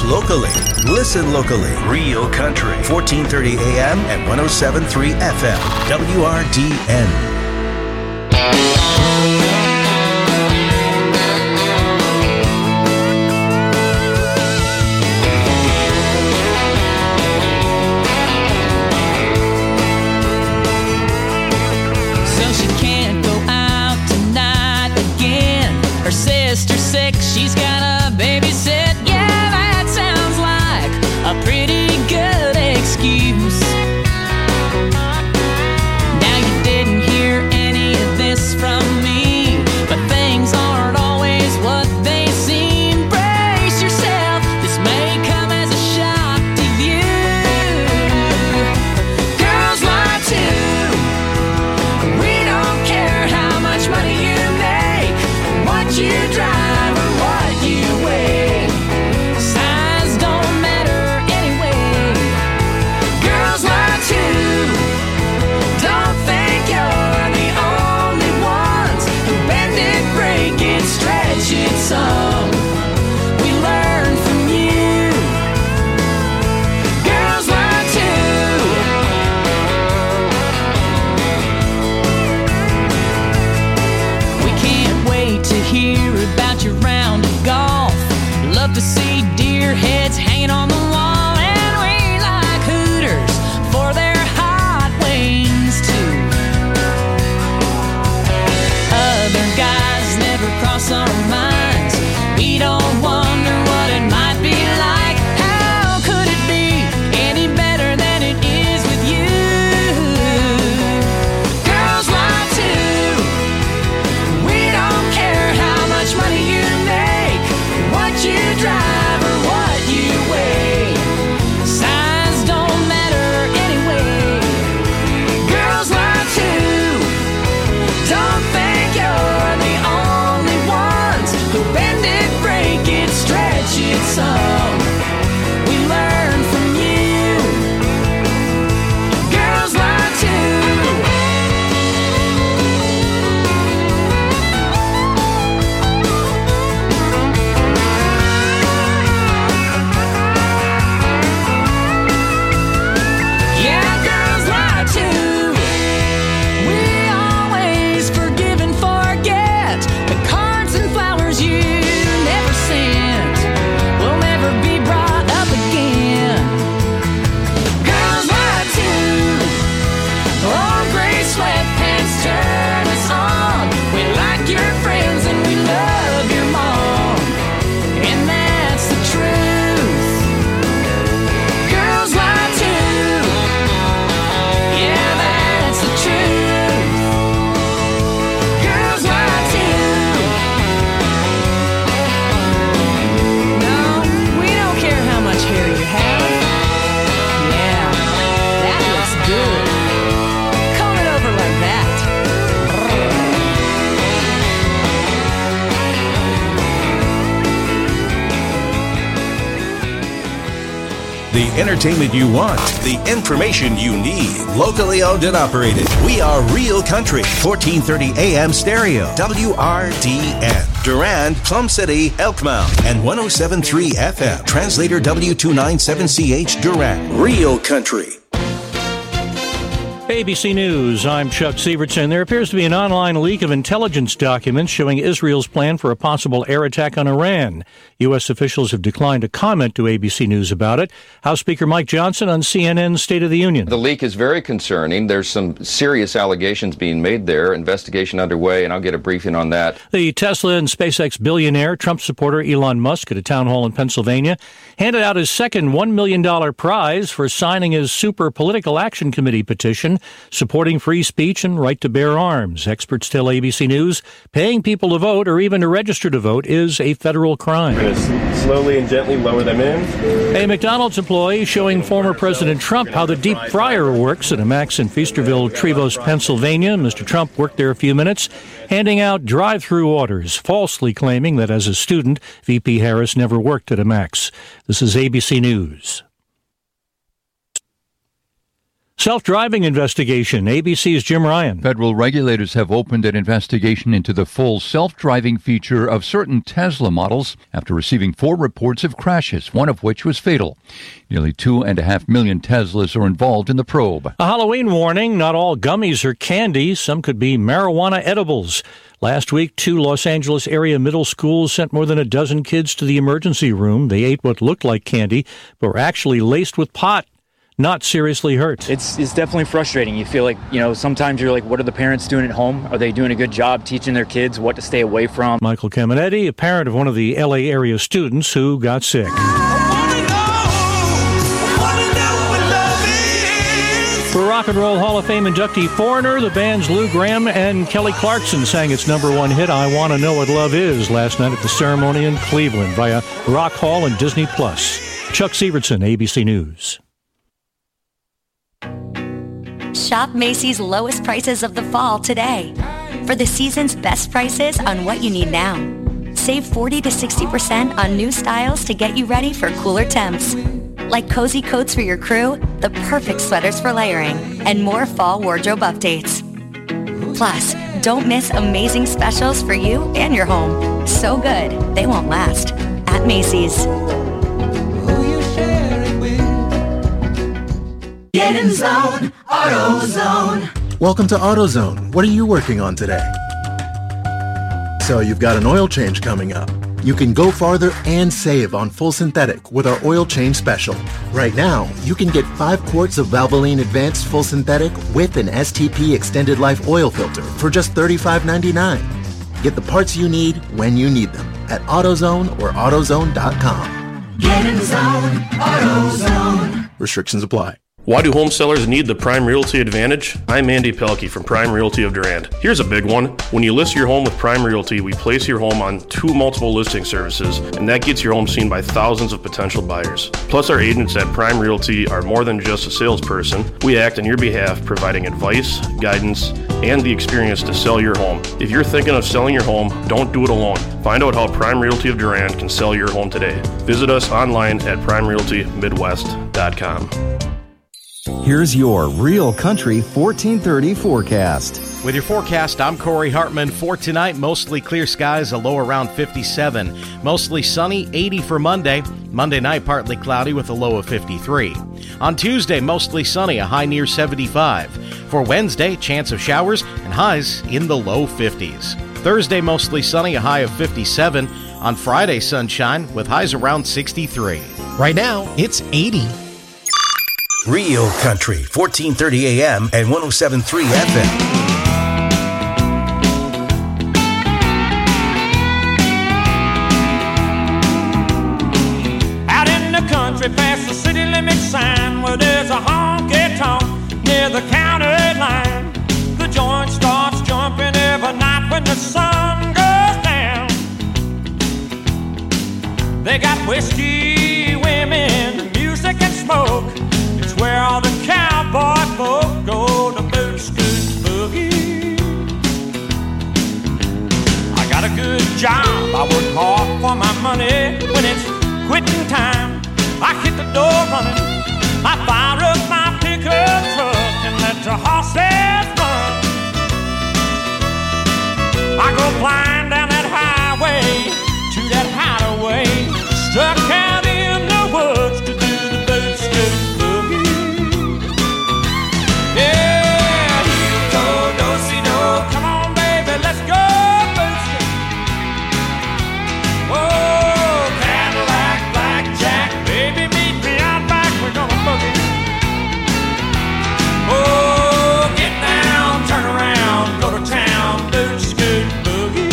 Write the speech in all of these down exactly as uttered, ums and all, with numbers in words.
locally. Listen locally. Real Country. fourteen thirty A M and one oh seven point three F M. W R D N. Sister sick, she's got a babysit. Yeah, that sounds like a pretty good excuse. Now you didn't hear any of this from me, but things aren't always what they seem. Brace yourself, this may come as a shock to you. Girls lie too. We don't care how much money you make, what you drive or what you weigh. Size don't matter anyway. Girls lie too. Don't think you're the only ones who bend it, break it, stretch it some. We learn from you. Girls lie too. We can't wait to hear about your round of golf. Love to see deer heads hanging on the wall. And we like Hooters for their hot wings too. Other guys never cross our minds. We don't wonder what it might be like. How could it be any better than it is with you? Girls lie too. We don't care how much money you make, what you drive or what you weigh. Size don't matter anyway. Girls lie too. Don't think you're the only ones who bend it, break it, stretch it some. We learn from you. Girls lie too. Yeah, girls lie too. We always forgive and forget. The cards and flowers you never sent will never be brought up again. Girls lie too. Oh, gray sweatpants turn us on. We like your friends and we love your mom. And that's the truth. Girls lie too. Yeah, that's the truth. Girls lie too. No, we don't care how much hair you have. Yeah, that looks good. Comb it over like that. The entertainment you want, the information you need. Locally owned and operated. We are Real Country. fourteen thirty A M stereo. W R D N. Durand, Plum City, Elkmount. And one oh seven point three F M. Translator W two ninety-seven C H Durand. Real Country. A B C News, I'm Chuck Sievertson. There appears to be an online leak of intelligence documents showing Israel's plan for a possible air attack on Iran. U S officials have declined to comment to A B C News about it. House Speaker Mike Johnson on C N N's State of the Union. The leak is very concerning. There's some serious allegations being made there. Investigation underway, and I'll get a briefing on that. The Tesla and SpaceX billionaire, Trump supporter Elon Musk, at a town hall in Pennsylvania, handed out his second one million dollars prize for signing his Super Political Action Committee petition supporting free speech and right to bear arms. Experts tell A B C News paying people to vote or even to register to vote is a federal crime. We're going to slowly and gently lower them in. A McDonald's employee showing former President Trump how the deep fryer works at a Max in Feasterville, Trevose, Pennsylvania. Mister Trump worked there a few minutes, handing out drive-through orders, falsely claiming that as a student, V P Harris never worked at a Max. This is A B C News. Self-driving investigation. A B C's Jim Ryan. Federal regulators have opened an investigation into the full self-driving feature of certain Tesla models after receiving four reports of crashes, one of which was fatal. Nearly two and a half million Teslas are involved in the probe. A Halloween warning. Not all gummies are candy. Some could be marijuana edibles. Last week, two Los Angeles area middle schools sent more than a dozen kids to the emergency room. They ate what looked like candy, but were actually laced with pot. Not seriously hurt. It's it's definitely frustrating. You feel like, you know, sometimes you're like, what are the parents doing at home? Are they doing a good job teaching their kids what to stay away from? Michael Caminetti, a parent of one of the L A area students who got sick. For Rock and Roll Hall of Fame inductee Foreigner, the band's Lou Gramm and Kelly Clarkson sang its number one hit, I Wanna Know What Love Is, last night at the ceremony in Cleveland via Rock Hall and Disney Plus. Chuck Sievertson, A B C News. Shop Macy's lowest prices of the fall today. For the season's best prices on what you need now. Save forty to sixty percent on new styles to get you ready for cooler temps. Like cozy coats for your crew, the perfect sweaters for layering, and more fall wardrobe updates. Plus, don't miss amazing specials for you and your home. So good, they won't last. At Macy's. Get in zone, AutoZone. Welcome to AutoZone. What are you working on today? So you've got an oil change coming up. You can go farther and save on full synthetic with our oil change special. Right now, you can get five quarts of Valvoline Advanced Full Synthetic with an S T P Extended Life oil filter for just thirty-five ninety-nine. Get the parts you need when you need them at AutoZone or AutoZone dot com. Get in zone, AutoZone. Restrictions apply. Why do home sellers need the Prime Realty Advantage? I'm Andy Pelkey from Prime Realty of Durand. Here's a big one. When you list your home with Prime Realty, we place your home on two multiple listing services, and that gets your home seen by thousands of potential buyers. Plus, our agents at Prime Realty are more than just a salesperson. We act on your behalf, providing advice, guidance, and the experience to sell your home. If you're thinking of selling your home, don't do it alone. Find out how Prime Realty of Durand can sell your home today. Visit us online at prime realty midwest dot com. Here's your Real Country fourteen thirty forecast. With your forecast, I'm Corey Hartman. For tonight, mostly clear skies, a low around fifty-seven. Mostly sunny, eighty for Monday. Monday night, partly cloudy with a low of fifty-three. On Tuesday, mostly sunny, a high near seventy-five. For Wednesday, chance of showers and highs in the low fifties. Thursday, mostly sunny, a high of fifty-seven. On Friday, sunshine with highs around sixty-three. Right now, it's eighty. Real Country, fourteen thirty A M and one oh seven point three F M. Out in the country past the city limit sign where there's a honky-tonk near the county line. The joint starts jumping every night when the sun goes down. They got whiskey, women, music and smoke. Where all the cowboy folk go to boot scoot boogie. I got a good job, I work hard for my money. When it's quitting time, I hit the door running. I fire up my pickup truck and let the horses run. I go flying down that highway to that hideaway, stuck out in the woods to do the boot scoot. Yeah, you go, do-si-do. Come on, baby, let's go boot-scoot. Whoa, Cadillac, blackjack, baby, meet me out back, we're gonna boogie. Oh, get down, turn around, go to town, boot-scoot, boogie.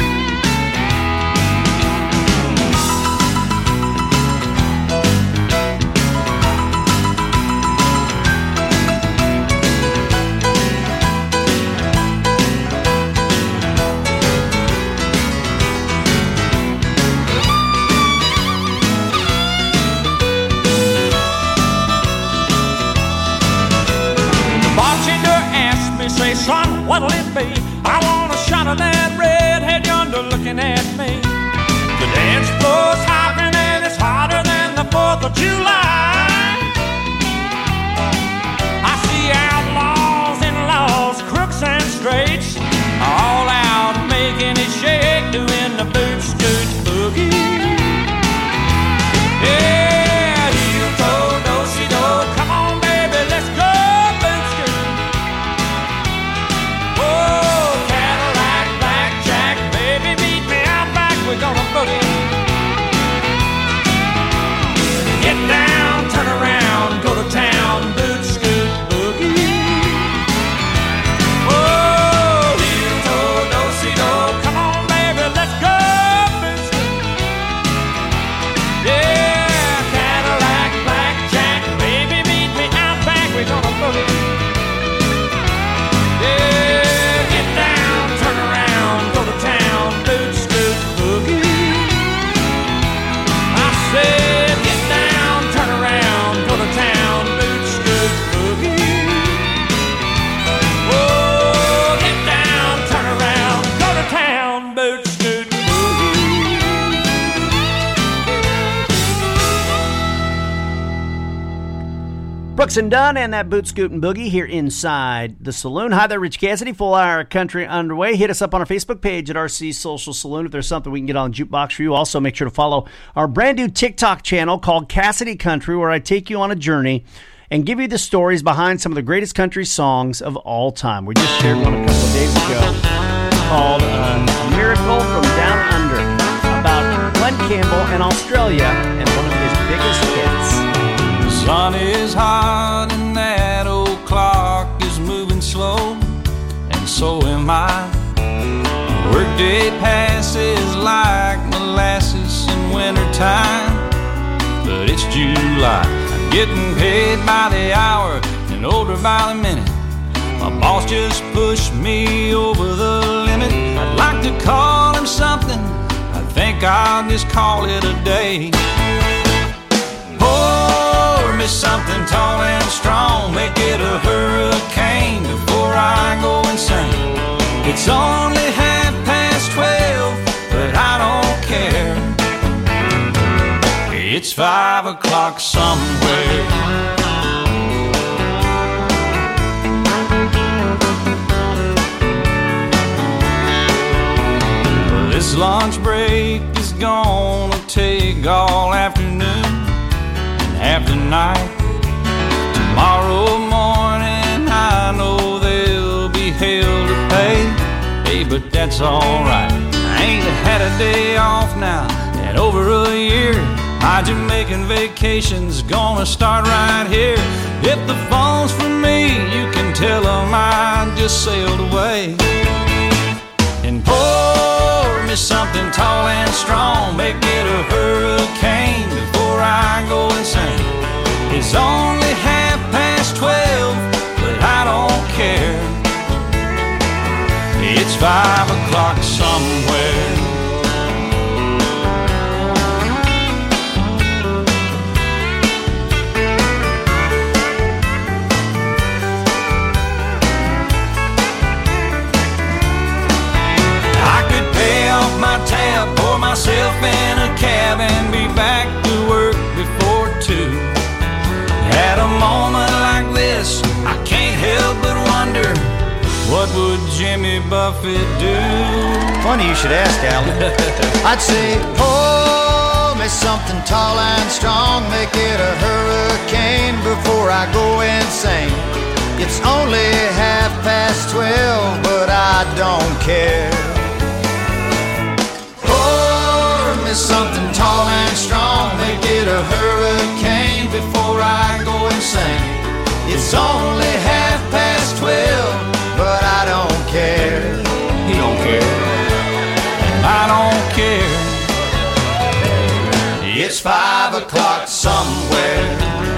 Say, son, what'll it be? I want a shot of that redhead yonder looking at me. The dance floor's hopping and it's hotter than the fourth of July. I see Brooks and Dunn and that Boot Scootin' Boogie here inside the saloon. Hi there, Rich Cassidy. Full hour country underway. Hit us up on our Facebook page at R C Social Saloon if there's something we can get on Jukebox for you. Also, make sure to follow our brand new TikTok channel called Cassidy Country, where I take you on a journey and give you the stories behind some of the greatest country songs of all time. We just shared one a couple of days ago called uh, A Miracle from Down Under about Glenn Campbell in Australia and one of his biggest hits. The sun is hot and that old clock is moving slow, and so am I. Workday passes like molasses in wintertime, but it's July. I'm getting paid by the hour and older by the minute. My boss just pushed me over the limit. I'd like to call him something, I think I'll just call it a day. Pour me something tall and strong, make it a hurricane before I go insane. It's only half past twelve, but I don't care. It's five o'clock somewhere. This lunch break is gonna take all afternoon and half the night. Tomorrow morning I know there'll be hell to pay. Hey, but that's alright. I ain't had a day off now in over a year. My Jamaican vacation's gonna start right here. If the phone's for me, you can tell them I just sailed away. And pour me something tall and strong, make it a hurricane before I go insane. It's only half past twelve, but I don't care. It's five o'clock somewhere. My tab, pour myself in a cab and be back to work before two. At a moment like this, I can't help but wonder, what would Jimmy Buffett do? Funny you should ask, Alan. I'd say, pour me something tall and strong, make it a hurricane before I go insane. It's only half past twelve, but I don't care. Something tall and strong, make it a hurricane before I go insane. It's only half past twelve, but I don't care. He don't care, and I don't care. It's five o'clock somewhere.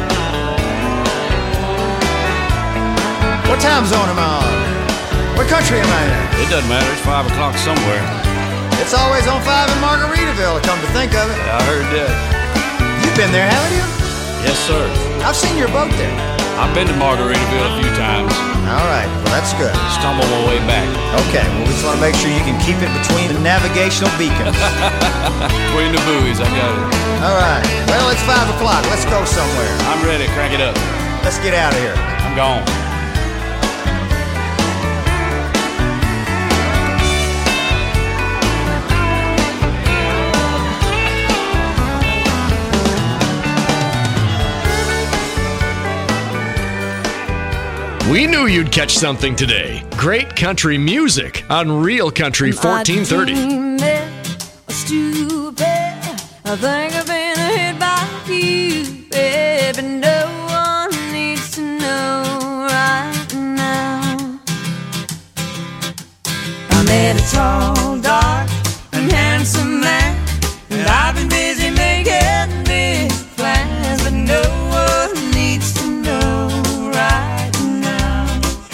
What time zone am I on? What country am I in? It doesn't matter, it's five o'clock somewhere. It's always on five in Margaritaville, come to think of it. Yeah, I heard that. You've been there, haven't you? Yes, sir. I've seen your boat there. I've been to Margaritaville a few times. All right, well, that's good. Stumble my way back. Okay, well, we just want to make sure you can keep it between the navigational beacons. Between the buoys, I got it. All right, well, it's five o'clock. Let's go somewhere. I'm ready. Crank it up. Let's get out of here. I'm gone. We knew you'd catch something today. Great country music on Real Country fourteen thirty. Stupid, I think I've been hit by you, baby. No one needs to know right now. I met a tall, dark, and handsome man, and I've been busy making big plans, but no one needs to know right now.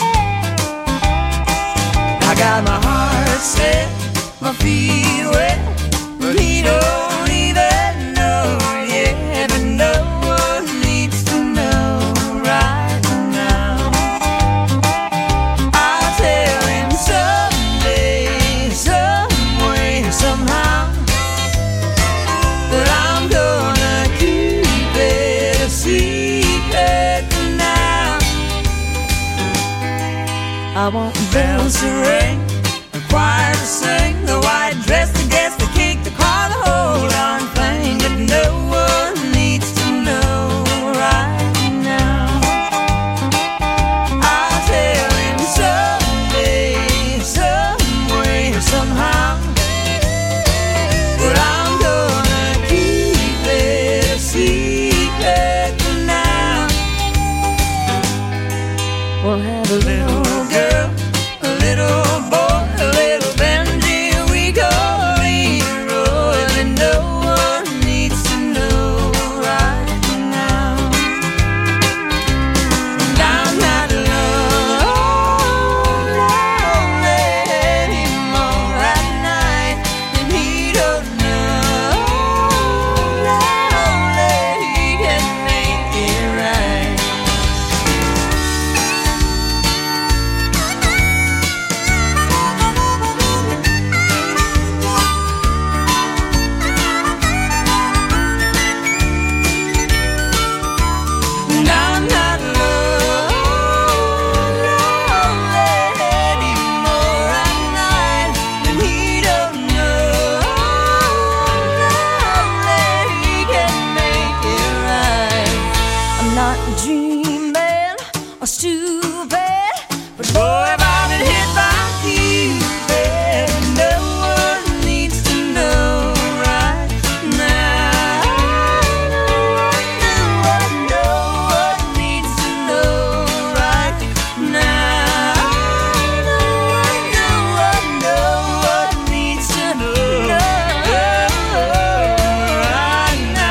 I got my heart set, my feet wet, but he don't even know yet. But no one needs to know right now. I'll tell him someday, some way, somehow, that I'm gonna keep it a secret for now. I want bells to ring, a choir to sing, the white dress, the guest, the cake, the car, the whole darn thing. But no one needs to know right now. I'll tell him someday, some way, somehow. But I'm gonna keep it a secret for now. We'll have a little girl, a little boy, a little Benji, we go Leroy, and no one needs to know right now. And I'm not lonely anymore at night, and he don't know lonely, he can make it right. And I'm not lonely anymore at night, and he don't know lonely, he can make it right. I'm not dreaming or stupid, but boy, have I been hit by Cupid. No one needs to know right now. No one, no one needs to know right now. No one, no one, no one needs to know right now.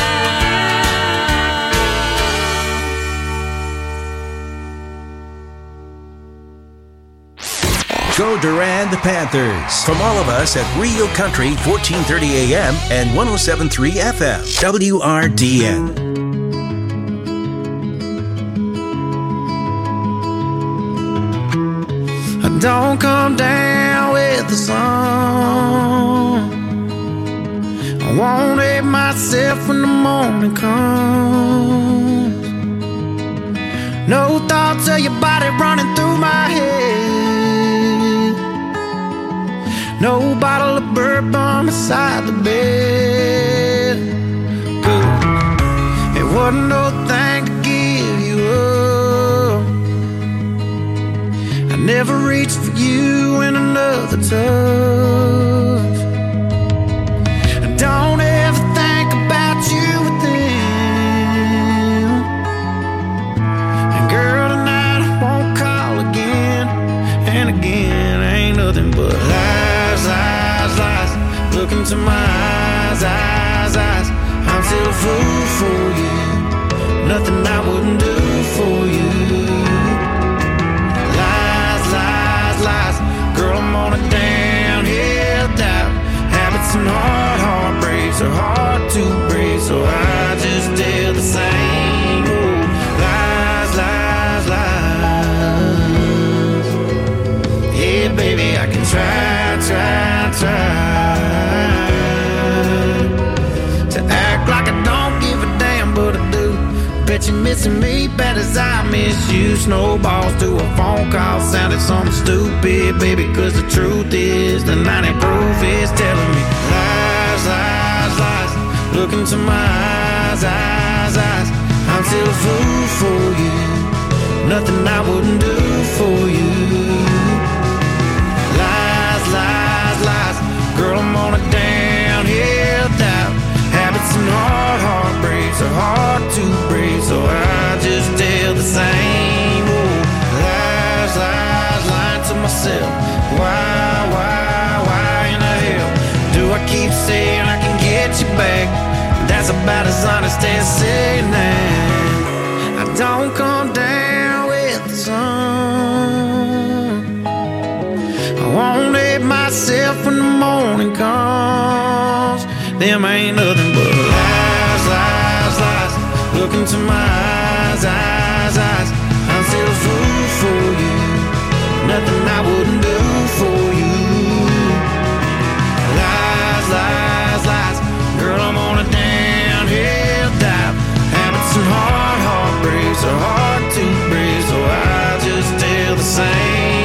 Go Durand Panthers. From all of us at Real Country fourteen thirty A M and one oh seven point three F M. W R D N. I don't come down with the sun. I won't hate myself when the morning comes. No thoughts of your body running through my head. No bottle of bourbon beside the bed. Good. It wasn't no thing to give you up. I never reached for you in another touch. I don't ever think about you with them. And girl, tonight I won't call again. And again, ain't nothing but lies, lies, lies. Look into my eyes, eyes, eyes. I'm still a fool for you. Nothing I wouldn't do for you. Lies, lies, lies. Girl, I'm on a downhill dive. Habits and hard heartbreaks are hard to break, so I just tell the same old lies, lies, lies. Yeah, baby, I can try, try, try to act like I don't give a damn, but I do. Bet you're missing me bad as I miss you. Snowballs to a phone call sounded something stupid, baby, cause the truth is the ninety proof is telling me lies, lies, lies. Look into my eyes, eyes, eyes. I'm still a fool for you. Nothing I wouldn't do for you. Lies, lies, lies. Girl, I'm on a downhill dive. Habits and hard heartbreaks are hard to break, so I just tell the same old lies, lies, lying to myself. Why, why, why in the hell do I keep saying I can get you back? That's about as honest as saying that. I don't come down with the sun. I won't hate myself when the morning comes. Them ain't nothing but lies, lies, lies. Look into my eyes, eyes, eyes. I'm still a fool for you. Nothing I wouldn't do for you. Lies, lies, lies. Girl, I'm on a downhill dive. Habits and hard heartbreaks are hard to break, so I just tell the same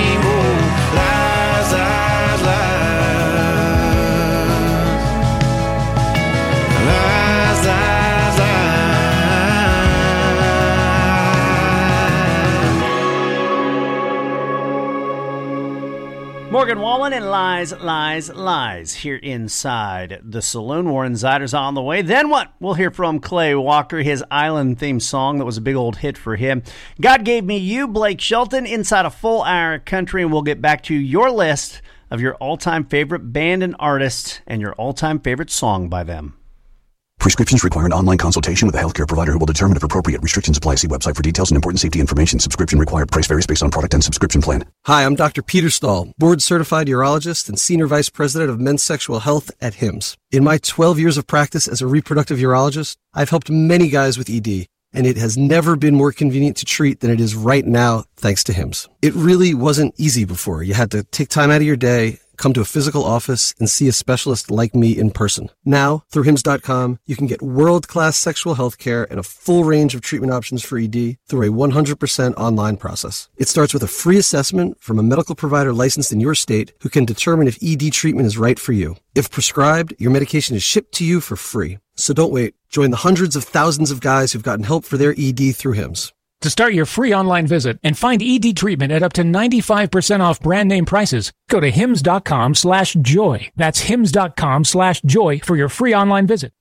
Morgan Wallen and Lies, Lies, Lies here inside the saloon. Warren Zyder's on the way. Then what? We'll hear from Clay Walker, his Island theme song that was a big old hit for him. God Gave Me You, Blake Shelton, inside a full hour of country, and we'll get back to your list of your all-time favorite band and artist and your all-time favorite song by them. Prescriptions require an online consultation with a healthcare provider who will determine if appropriate. Restrictions apply. See website for details and important safety information. Subscription required. Price varies based on product and subscription plan. Hi, I'm Doctor Peter Stahl, board-certified urologist and senior vice president of men's sexual health at Hims. In my twelve years of practice as a reproductive urologist, I've helped many guys with E D, and it has never been more convenient to treat than it is right now, thanks to Hims. It really wasn't easy before. You had to take time out of your day, come to a physical office, and see a specialist like me in person. Now, through Hims dot com, you can get world-class sexual health care and a full range of treatment options for E D through a one hundred percent online process. It starts with a free assessment from a medical provider licensed in your state who can determine if E D treatment is right for you. If prescribed, your medication is shipped to you for free. So don't wait. Join the hundreds of thousands of guys who've gotten help for their E D through Hims. To start your free online visit and find E D treatment at up to ninety-five percent off brand name prices, go to hims dot com slash joy. That's hims dot com slash joy for your free online visit.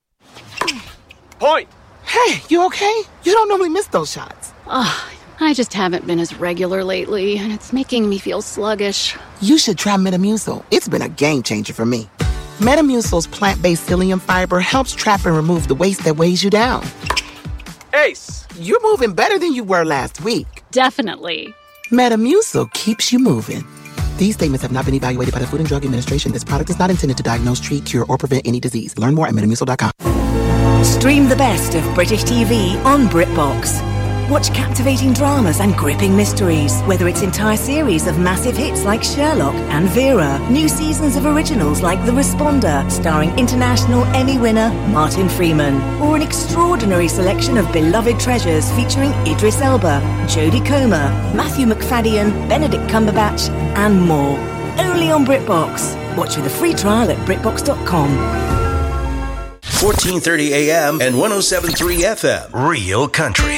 Point! Hey, you okay? You don't normally miss those shots. Ugh, I just haven't been as regular lately, and it's making me feel sluggish. You should try Metamucil. It's been a game changer for me. Metamucil's plant-based psyllium fiber helps trap and remove the waste that weighs you down. Ace! You're moving better than you were last week. Definitely. Metamucil keeps you moving. These statements have not been evaluated by the Food and Drug Administration. This product is not intended to diagnose, treat, cure, or prevent any disease. Learn more at metamucil dot com. Stream the best of British T V on BritBox. Watch captivating dramas and gripping mysteries, whether it's entire series of massive hits like Sherlock and Vera, new seasons of originals like The Responder, starring international Emmy winner Martin Freeman, or an extraordinary selection of beloved treasures featuring Idris Elba, Jodie Comer, Matthew McFadden, Benedict Cumberbatch, and more. Only on BritBox. Watch with a free trial at BritBox dot com. fourteen thirty A M and one oh seven point three F M. Real Country.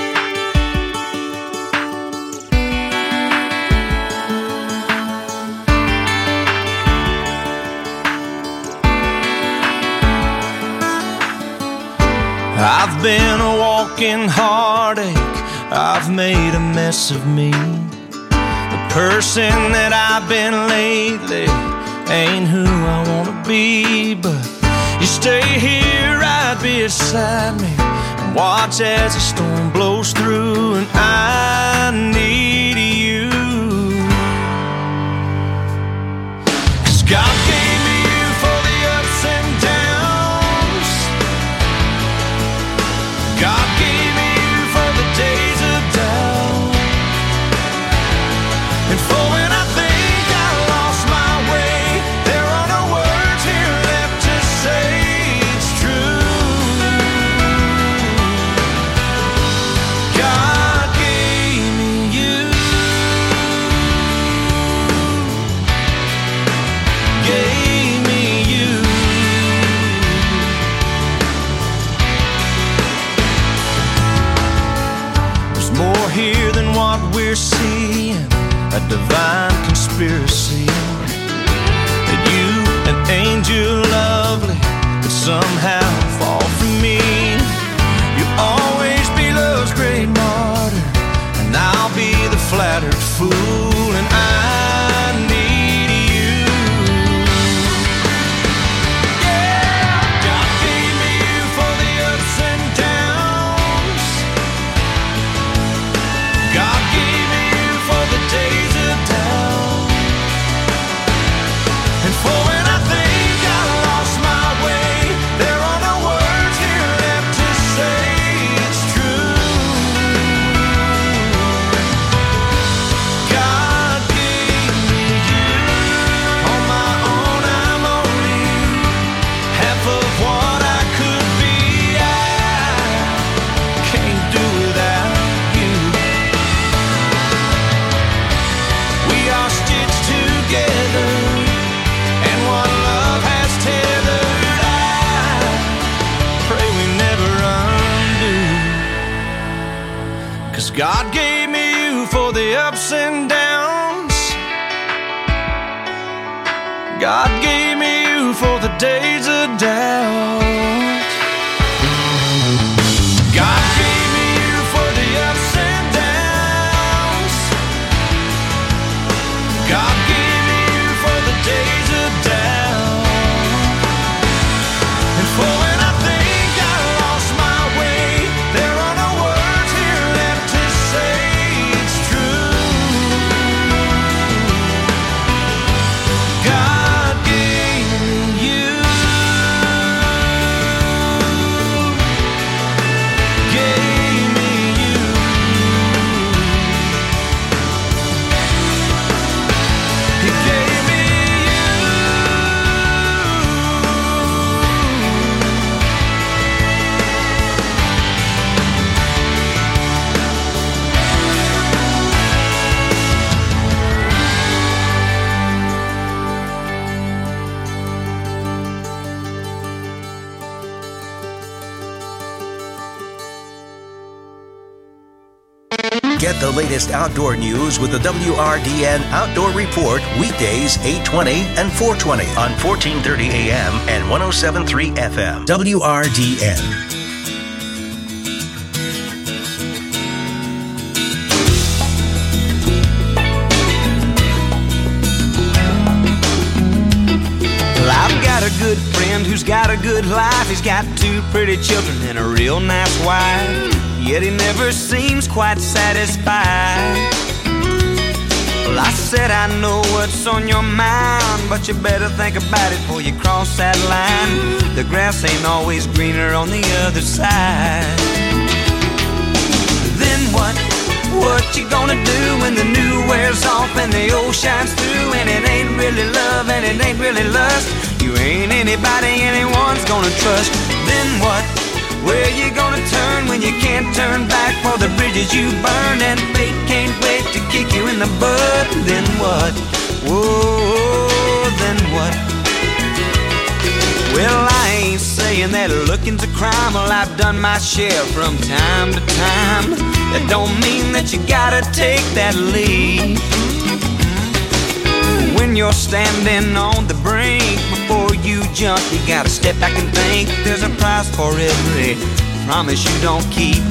I've been a walking heartache, I've made a mess of me. The person that I've been lately ain't who I wanna be. But you stay here right beside me and watch as the storm blows through. And I need you, 'cause God gave me you for the ups and downs. God gave me you for the days of doubt, and for when I think I lost my way, there are no words here left to say it's true. God gave me you, gave me you. There's more here than what we're seeing, a divine conspiracy. That you, an angel lovely, could somehow fall for me. You'll always be love's great martyr, and I'll be the flattered fool. And I need you. Yeah, God gave me you for the ups and downs. God gave me you for the days of doubt, and for when I think I lost my way, there are no God gave me you for the days of doubt. God gave me you for the ups and downs. God gave me you for the days of doubt. And for when I think I lost my way, there are no words here left to say it's true. God gave me you. Gave me you. He gave me Get the latest outdoor news with the W R D N Outdoor Report weekdays eight twenty and four twenty on fourteen thirty A M and one oh seven point three F M. W R D N. Well, I've got a good friend who's got a good life. He's got two pretty children and a real nice wife. Yet he never seems quite satisfied. Well, I said I know what's on your mind, but you better think about it before you cross that line. The grass ain't always greener on the other side. Then what? What you gonna do when the new wears off and the old shines through? And it ain't really love and it ain't really lust. You ain't anybody anyone's gonna trust. Then what? Where you gonna turn when you can't turn back for the bridges you burned? And fate can't wait to kick you in the butt. Then what? Whoa, then what? Well, I ain't saying that looking's a crime. Well, I've done my share from time to time. That don't mean that you gotta take that lead. When you're standing on the brink, before you jump, you gotta step back and think. There's a price for every promise you don't keep.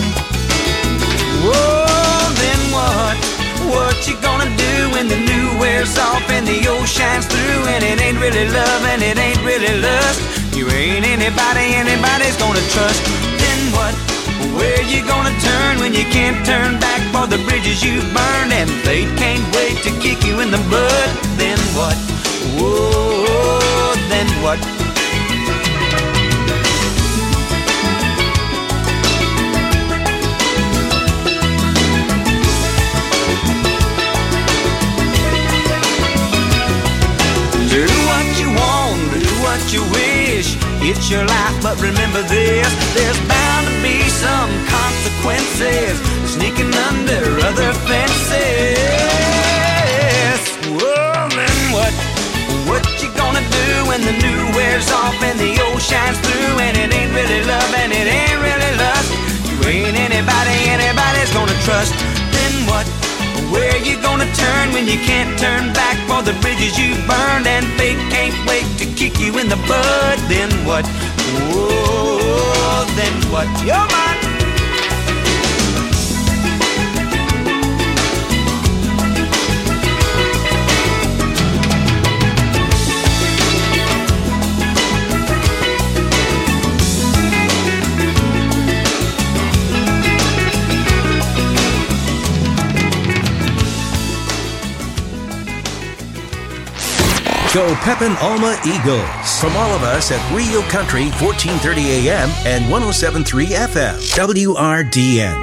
Whoa, then what? What you gonna do when the new wears off and the old shines through? And it ain't really love and it ain't really lust. You ain't anybody anybody's gonna trust. Then what? Where you gonna turn when you can't turn back for the bridges you've burned? And fate can't wait to kick you in the butt. Then what? Whoa, then what? Do what you want, do what you wish. It's your life, but remember this. There's bound to be some consequences sneaking under other fences. Whoa, then what? What you gonna do when the new wears off and the old shines through? And it ain't really love and it ain't really lust. You ain't anybody anybody's gonna trust. Then what? Where you gonna turn when you can't turn back for the bridges you burned? And fate can't wait to kick you in the butt. Then what? Whoa, then what? You're mine. Go Pepin Alma Eagles. From all of us at Rio Country, fourteen thirty A M and one oh seven point three F M. W R D N.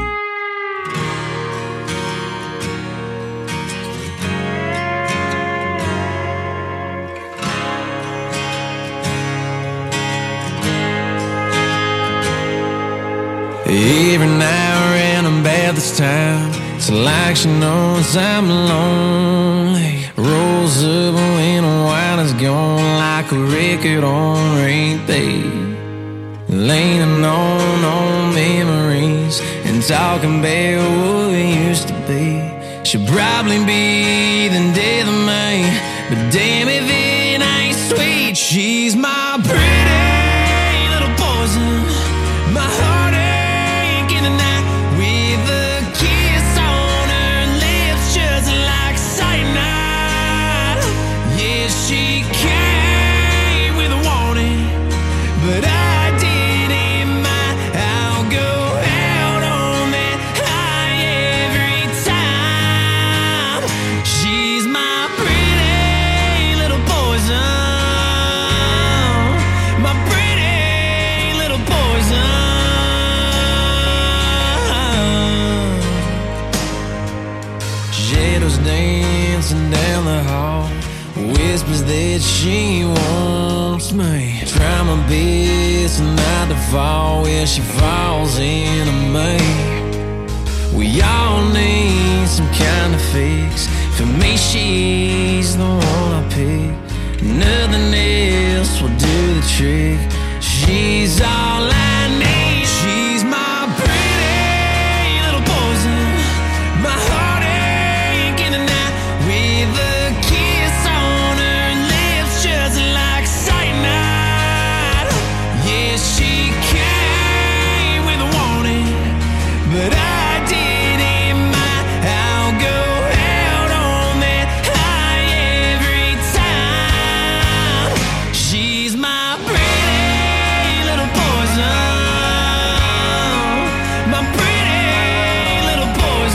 Every now and I'm bad this time. It's like she knows I'm lonely. Rolls up when the wine is gone, like a record on repeat. Leaning on old memories and talking about what we used to be. She'll probably be the death of me, but damn if it ain't sweet. dancing down the hall, whispers that she wants me. Try my best not to fall where she falls into me. We all need some kind of fix. For me, she's the one I pick. Nothing else will do the trick. She's all I need. She's my pretty little poison, my heartache in the night, with a kiss on her lips just like cyanide. Yeah, she came with a warning, but I didn't mind. I'll go out on that high every time. She's my pretty little poison, my pretty little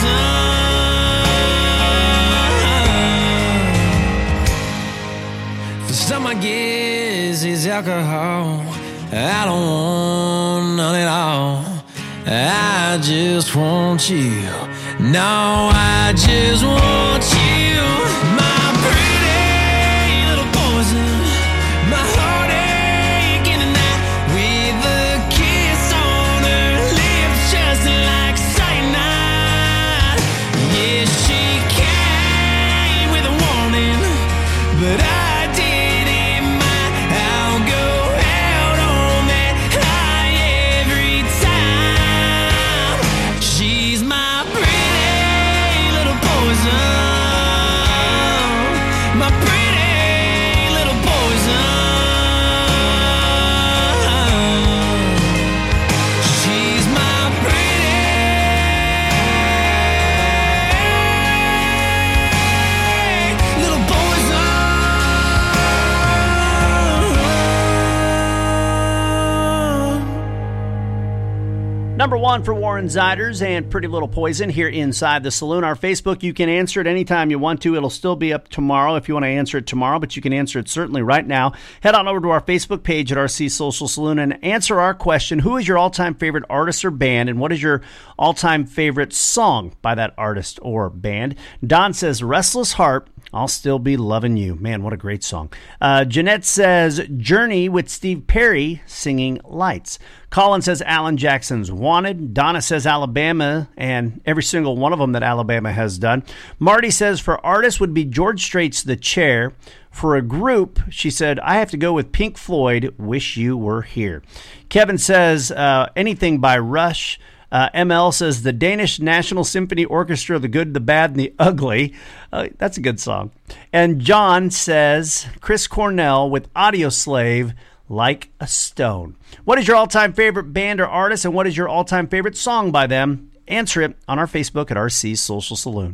poison. For some, I guess it's alcohol. I don't want none at all. I just want you. No, I just want you. My pretty little poison, my heartache in the night, with a kiss on her lips just like cyanide. Yeah, she came with a warning, but I didn't mind. I'll go out on that high every time. She's my pretty little poison, my pretty little poison. She's my pretty little poison. Number one for Warren Ziders and Pretty Little Poison here inside the saloon. Our Facebook, you can answer it anytime you want to. It'll still be up tomorrow if you want to answer it tomorrow, but you can answer it certainly right now. Head on over to our Facebook page at R C Social Saloon and answer our question: who is your all-time favorite artist or band, and what is your all-time favorite song by that artist or band? Don says, Restless Heart, I'll Still Be Loving You. Man, what a great song. Uh, Jeanette says, Journey with Steve Perry singing Lights. Colin says Alan Jackson's Wanted. Donna says Alabama, and every single one of them that Alabama has done. Marty says for artists would be George Strait's The Chair. For a group, she said, I have to go with Pink Floyd, Wish You Were Here. Kevin says uh, anything by Rush. Uh, M L says the Danish National Symphony Orchestra, The Good, the Bad, and the Ugly. Uh, that's a good song. And John says Chris Cornell with Audioslave, Like a Stone. What is your all-time favorite band or artist, and what is your all-time favorite song by them? Answer it on our Facebook at R C Social Saloon.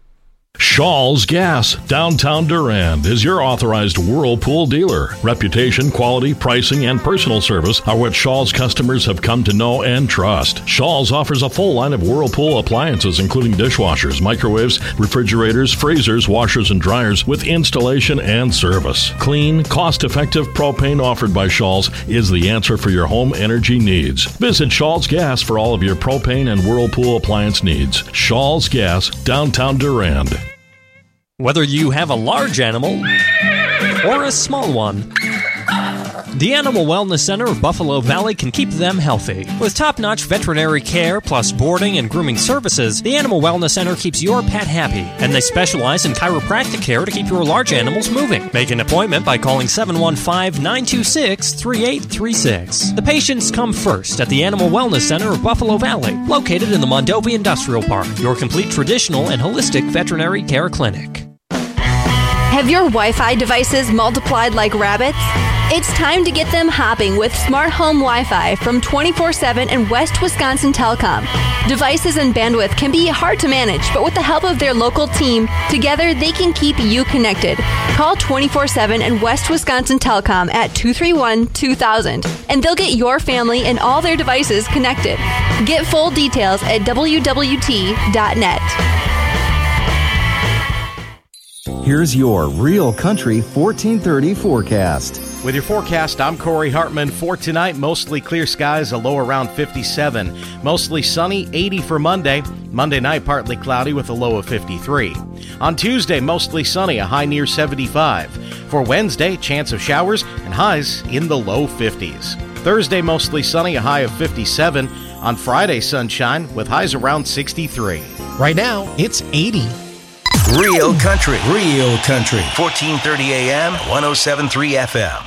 Shaw's Gas, downtown Durand, is your authorized Whirlpool dealer. Reputation, quality, pricing, and personal service are what Shaw's customers have come to know and trust. Shaw's offers a full line of Whirlpool appliances, including dishwashers, microwaves, refrigerators, freezers, washers, and dryers, with installation and service. Clean, cost-effective propane offered by Shaw's is the answer for your home energy needs. Visit Shaw's Gas for all of your propane and Whirlpool appliance needs. Shaw's Gas, downtown Durand. Whether you have a large animal or a small one, the Animal Wellness Center of Buffalo Valley can keep them healthy. With top-notch veterinary care plus boarding and grooming services, the Animal Wellness Center keeps your pet happy, and they specialize in chiropractic care to keep your large animals moving. Make an appointment by calling seven one five, nine two six, three eight three six. The patients come first at the Animal Wellness Center of Buffalo Valley, located in the Mondovi Industrial Park, your complete traditional and holistic veterinary care clinic. Have your Wi-Fi devices multiplied like rabbits? It's time to get them hopping with Smart Home Wi-Fi from twenty-four seven and West Wisconsin Telecom. Devices and bandwidth can be hard to manage, but with the help of their local team, together they can keep you connected. Call twenty-four seven and West Wisconsin Telecom at two three one, two thousand, and they'll get your family and all their devices connected. Get full details at w w t dot net. Here's your Real Country fourteen thirty forecast. With your forecast, I'm Corey Hartman. For tonight, mostly clear skies, a low around fifty-seven. Mostly sunny, eighty for Monday. Monday night, partly cloudy with a low of fifty-three. On Tuesday, mostly sunny, a high near seventy-five. For Wednesday, chance of showers and highs in the low fifties. Thursday, mostly sunny, a high of fifty-seven. On Friday, sunshine with highs around sixty-three. Right now, it's eighty. Real Country, Real Country, fourteen thirty A M, one oh seven point three F M.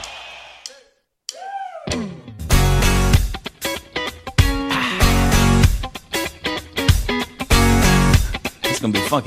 It's gonna be funky.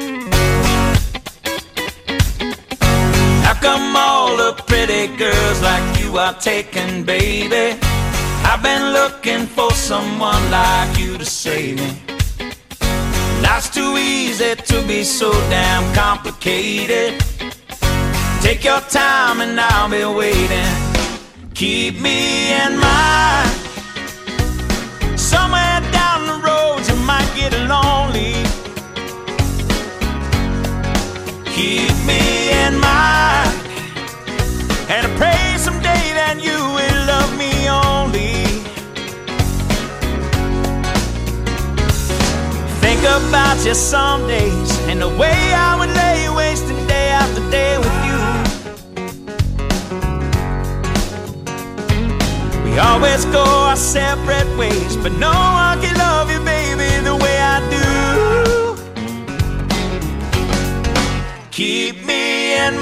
How come all the pretty girls like you are taken, baby? I've been looking for someone like you to save me. Life's too easy to be so damn complicated. Take your time and I'll be waiting. Keep me in mind. Somewhere down the road you might get lonely. Keep me in mind. And I pray someday that you will love me only. Think about you some days and the way I would lay wasting day after day with you. We always go our separate ways, but no one can